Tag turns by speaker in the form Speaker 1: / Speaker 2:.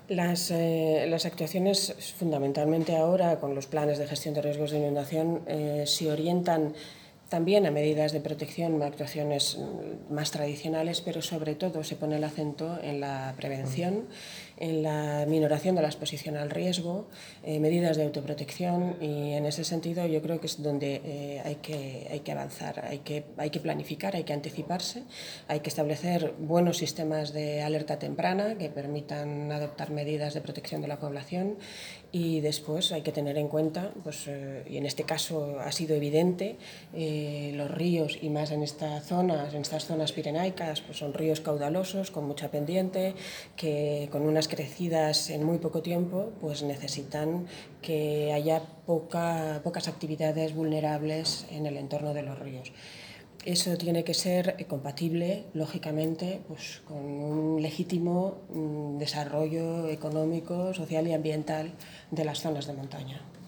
Speaker 1: Las actuaciones, fundamentalmente ahora, con los planes de gestión de riesgos de inundación, se orientan también a medidas de protección, a actuaciones más tradicionales, pero sobre todo se pone el acento en la prevención, en la minoración de la exposición al riesgo, medidas de autoprotección, y en ese sentido yo creo que es donde hay que avanzar, hay que planificar, hay que anticiparse, hay que establecer buenos sistemas de alerta temprana que permitan adoptar medidas de protección de la población, y después hay que tener en cuenta, pues, y en este caso ha sido evidente, los ríos, y más en estas zonas pirenaicas, pues son ríos caudalosos con mucha pendiente, que con unas crecidas en muy poco tiempo pues necesitan que haya pocas actividades vulnerables en el entorno de los ríos. Eso tiene que ser compatible, lógicamente, pues, con un legítimo desarrollo económico, social y ambiental de las zonas de montaña.